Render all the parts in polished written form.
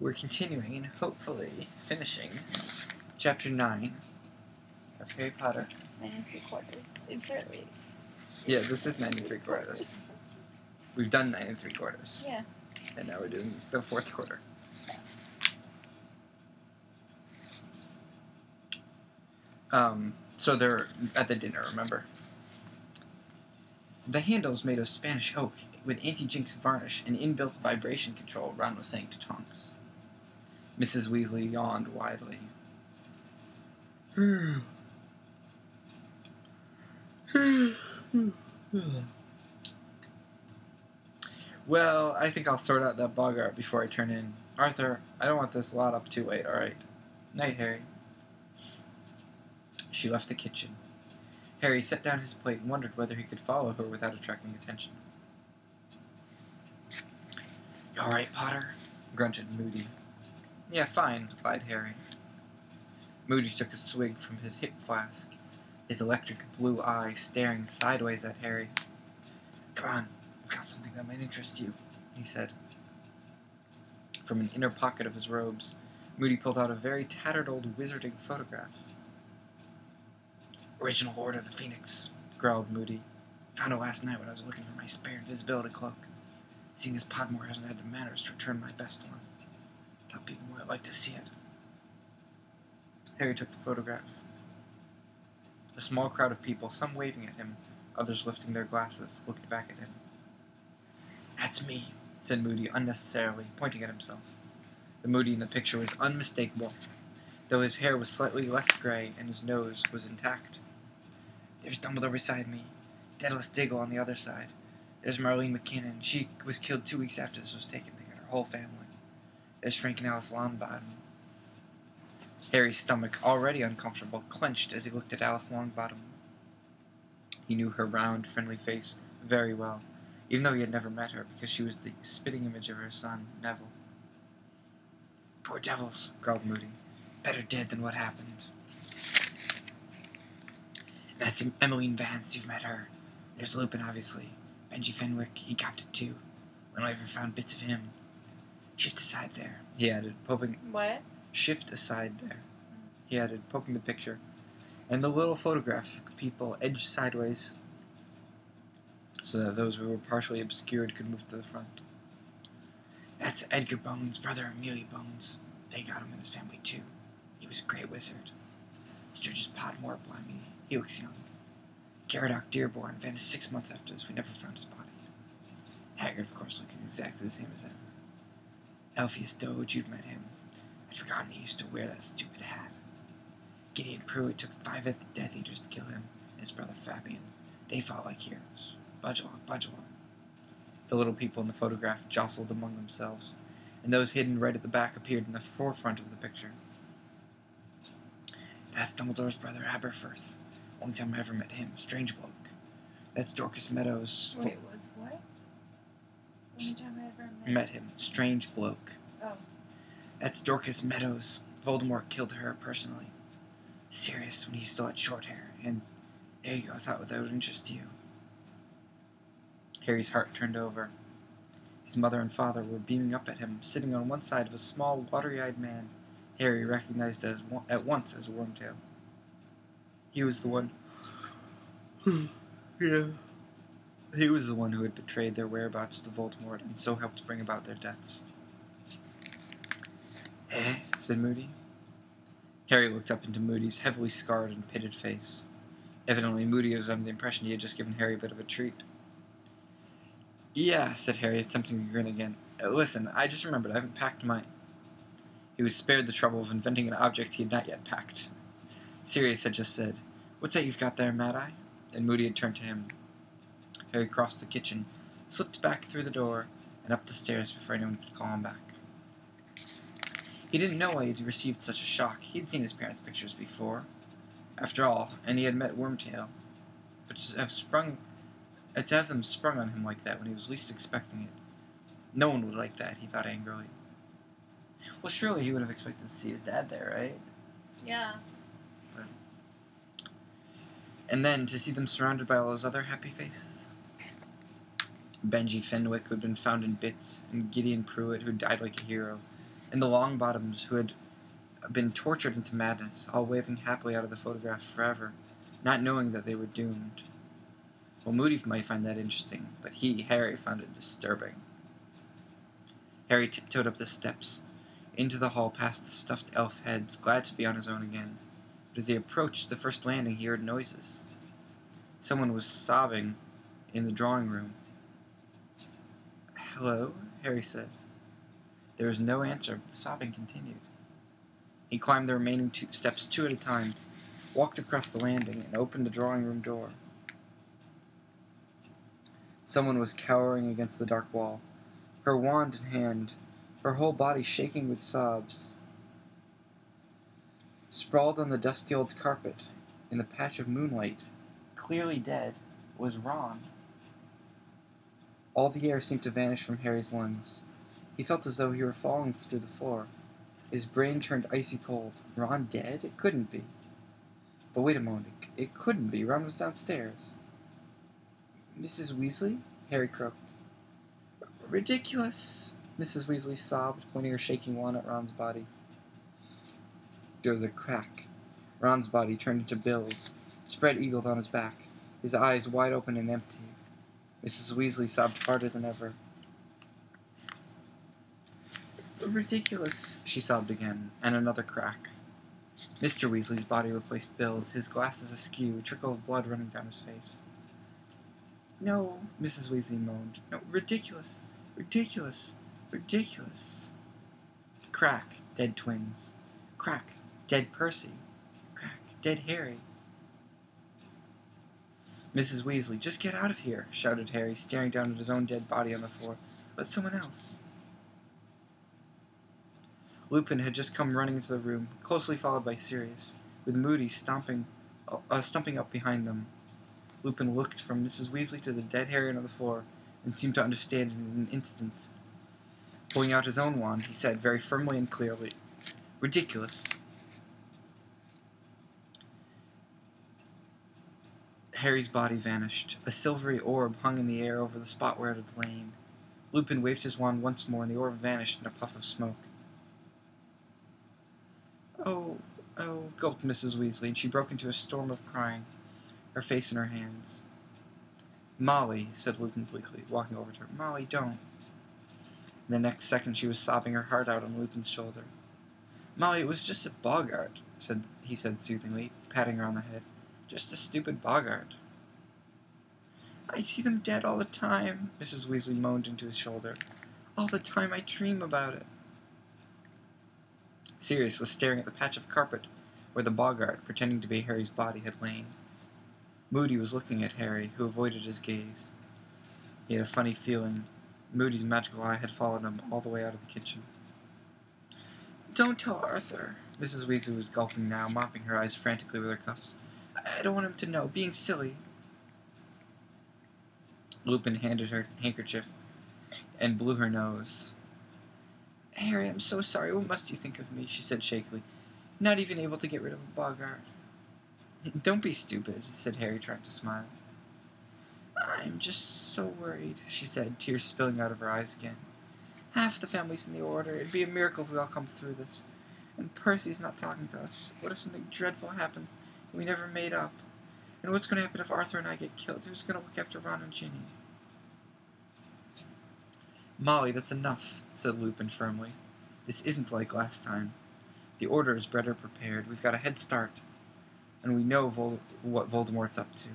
We're continuing and hopefully finishing Chapter 9 of Harry Potter. 9 3/4. Exactly. Yeah, this is 9 3/4. We've done 9 3/4. Yeah. And now we're doing the fourth quarter. So they're at the dinner, remember? The handle's made of Spanish oak with anti-jinx varnish and inbuilt vibration control, Ron was saying to Tonks. Mrs. Weasley yawned widely. Well, I think I'll sort out that Boggart before I turn in. Arthur, I don't want this lot up too late, alright? Night, Harry. She left the kitchen. Harry set down his plate and wondered whether he could follow her without attracting attention. You alright, Potter? Grunted Moody. Yeah, fine, lied Harry. Moody took a swig from his hip flask, his electric blue eye staring sideways at Harry. Come on, I've got something that might interest you, he said. From an inner pocket of his robes, Moody pulled out a very tattered old wizarding photograph. Original Order of the Phoenix, growled Moody. Found it last night when I was looking for my spare invisibility cloak. Seeing as Podmore hasn't had the manners to return my best one. Thought people might like to see it. Harry took the photograph. A small crowd of people, some waving at him, others lifting their glasses, looked back at him. That's me, said Moody unnecessarily, pointing at himself. The Moody in the picture was unmistakable, though his hair was slightly less gray and his nose was intact. There's Dumbledore beside me, Daedalus Diggle on the other side. There's Marlene McKinnon. She was killed 2 weeks after this was taken. They got her whole family. There's Frank and Alice Longbottom. Harry's stomach, already uncomfortable, clenched as he looked at Alice Longbottom. He knew her round, friendly face very well, even though he had never met her, because she was the spitting image of her son, Neville. Poor devils, growled Moody. Better dead than what happened. That's Emmeline Vance, you've met her. There's Lupin, obviously. Benji Fenwick, he copped it too. When I ever found bits of him. Shift aside there, he added, poking... What? Shift aside there, he added, poking the picture. And the little photograph people edged sideways so that those who were partially obscured could move to the front. That's Edgar Bones, brother of Amelia Bones. They got him and his family too. He was a great wizard. Sturgis Podmore, blimey, he looks young. Caradoc Dearborn vanished 6 months after this. We never found his body. Hagrid, of course, looking exactly the same as him. Elphius Doge, you've met him. I'd forgotten he used to wear that stupid hat. Gideon Pruitt took 5 of the Death Eaters to kill him and his brother Fabian. They fought like heroes. Budge along, budge along. The little people in the photograph jostled among themselves, and those hidden right at the back appeared in the forefront of the picture. That's Dumbledore's brother Aberforth. Only time I ever met him. Strange bloke. That's Dorcas Meadows. Wait, was what? Only time I ever Met him. Strange bloke. Oh. That's Dorcas Meadows. Voldemort killed her personally. Sirius when he still had short hair. And there you go, I thought that would interest you. Harry's heart turned over. His mother and father were beaming up at him, sitting on one side of a small, watery-eyed man Harry recognized at once as Wormtail. He was the one... yeah. He was the one who had betrayed their whereabouts to Voldemort and so helped bring about their deaths. Eh? Said Moody. Harry looked up into Moody's heavily scarred and pitted face. Evidently, Moody was under the impression he had just given Harry a bit of a treat. Yeah, said Harry, attempting to grin again. Listen, I just remembered I haven't packed mine. He was spared the trouble of inventing an object he had not yet packed. Sirius had just said, What's that you've got there, Mad-Eye? And Moody had turned to him. Harry crossed the kitchen, slipped back through the door, and up the stairs before anyone could call him back. He didn't know why he had received such a shock. He had seen his parents' pictures before. After all, and he had met Wormtail. But to have them sprung on him like that when he was least expecting it. No one would like that, he thought angrily. Well, surely he would have expected to see his dad there, right? Yeah. But... And then to see them surrounded by all those other happy faces. Benji Fenwick, who had been found in bits, and Gideon Pruitt, who died like a hero, and the Longbottoms, who had been tortured into madness, all waving happily out of the photograph forever, not knowing that they were doomed. Well, Moody might find that interesting, but Harry, found it disturbing. Harry tiptoed up the steps, into the hall past the stuffed elf heads, glad to be on his own again. But as he approached the first landing, he heard noises. Someone was sobbing in the drawing room. "Hello?" Harry said. There was no answer, but the sobbing continued. He climbed the remaining 2 steps 2 at a time, walked across the landing, and opened the drawing room door. Someone was cowering against the dark wall, her wand in hand, her whole body shaking with sobs. Sprawled on the dusty old carpet, in the patch of moonlight, clearly dead, was Ron. All the air seemed to vanish from Harry's lungs. He felt as though he were falling through the floor. His brain turned icy cold. Ron dead? It couldn't be. But wait a moment. It couldn't be. Ron was downstairs. "Mrs. Weasley?" Harry croaked. "Ridiculous!" Mrs. Weasley sobbed, pointing her shaking wand at Ron's body. There was a crack. Ron's body turned into Bill's, spread-eagled on his back, his eyes wide open and empty. Mrs. Weasley sobbed harder than ever. "Ridiculous," she sobbed again, and another crack. Mr. Weasley's body replaced Bill's, his glasses askew, a trickle of blood running down his face. "No," Mrs. Weasley moaned. "No, ridiculous, ridiculous, ridiculous." Crack, dead twins. Crack, dead Percy. Crack, dead Harry. "Mrs. Weasley, just get out of here," shouted Harry, staring down at his own dead body on the floor. "Let someone else." Lupin had just come running into the room, closely followed by Sirius, with Moody stumping up behind them. Lupin looked from Mrs. Weasley to the dead Harry on the floor, and seemed to understand in an instant. Pulling out his own wand, he said very firmly and clearly, "Ridiculous." Harry's body vanished. A silvery orb hung in the air over the spot where it had lain. Lupin waved his wand once more, and the orb vanished in a puff of smoke. Oh, gulped Mrs. Weasley, and she broke into a storm of crying, her face in her hands. "Molly," said Lupin bleakly, walking over to her. "Molly, don't." The next second she was sobbing her heart out on Lupin's shoulder. "Molly, it was just a boggart," he said soothingly, patting her on the head. "Just a stupid boggart." "I see them dead all the time," Mrs. Weasley moaned into his shoulder. "All the time I dream about it." Sirius was staring at the patch of carpet where the boggart, pretending to be Harry's body, had lain. Moody was looking at Harry, who avoided his gaze. He had a funny feeling. Moody's magical eye had followed him all the way out of the kitchen. "Don't tell Arthur." Mrs. Weasley was gulping now, mopping her eyes frantically with her cuffs. "I don't want him to know. Being silly." Lupin handed her a handkerchief and blew her nose. "Harry, I'm so sorry. What must you think of me?" she said shakily. "Not even able to get rid of a boggart." "Don't be stupid," said Harry, trying to smile. "I'm just so worried," she said, tears spilling out of her eyes again. "Half the family's in the Order. It'd be a miracle if we all come through this. And Percy's not talking to us. What if something dreadful happens and we never made up? And what's going to happen if Arthur and I get killed? Who's going to look after Ron and Ginny?" "Molly, that's enough," said Lupin firmly. "This isn't like last time. The Order is better prepared. We've got a head start. And we know what Voldemort's up to."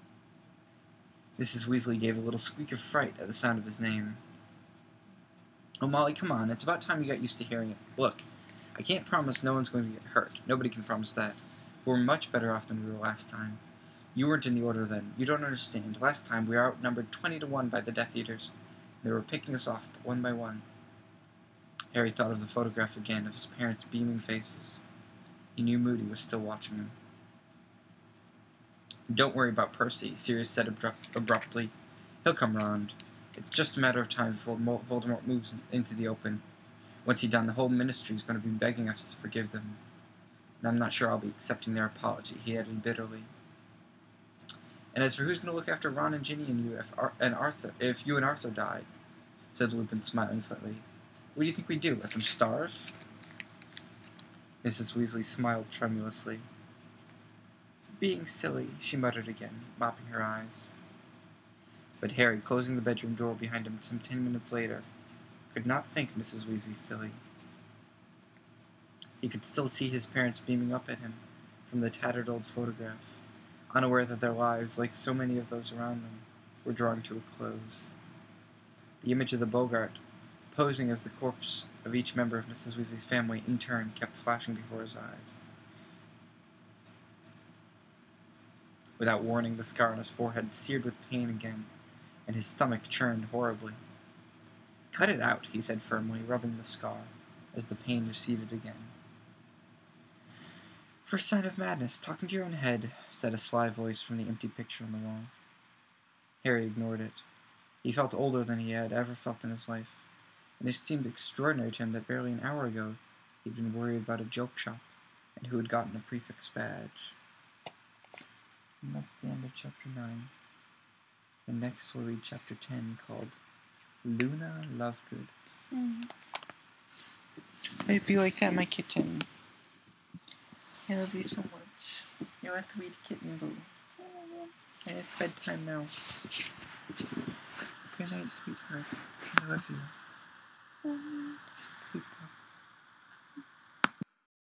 Mrs. Weasley gave a little squeak of fright at the sound of his name. "Oh, Molly, come on. It's about time you got used to hearing it. Look, I can't promise no one's going to get hurt. Nobody can promise that. But we're much better off than we were last time. You weren't in the Order then. You don't understand. Last time we were outnumbered 20-1 by the Death Eaters. They were picking us off one by one." Harry thought of the photograph again, of his parents' beaming faces. He knew Moody was still watching him. "Don't worry about Percy," Sirius said abruptly. "He'll come round. It's just a matter of time before Voldemort moves into the open. Once he's done, the whole Ministry is going to be begging us to forgive them. And I'm not sure I'll be accepting their apology," he added bitterly. "And as for who's going to look after Ron and Ginny and you if you and Arthur died," said Lupin, smiling slightly. What do you think we do? Let them starve? Mrs. Weasley smiled tremulously. Being silly, she muttered again, mopping her eyes. But Harry, closing the bedroom door behind him some 10 minutes later, could not think Mrs. Weasley silly. He could still see his parents beaming up at him from the tattered old photograph, unaware that their lives, like so many of those around them, were drawing to a close. The image of the Bogart, posing as the corpse of each member of Mrs. Weasley's family in turn, kept flashing before his eyes. Without warning, the scar on his forehead seared with pain again, and his stomach churned horribly. "Cut it out," he said firmly, rubbing the scar, as the pain receded again. "First sign of madness, talking to your own head," said a sly voice from the empty picture on the wall. Harry ignored it. He felt older than he had ever felt in his life, and it seemed extraordinary to him that barely an hour ago he'd been worried about a joke shop and who had gotten a prefix badge. And that's the end of Chapter 9. And next we'll read Chapter 10, called Luna Lovegood. I hope you like that, my kitten. I love you so much. You're a sweet kitten, boo. And it's bedtime now. Good night, sweetheart. I love you. Sleep well.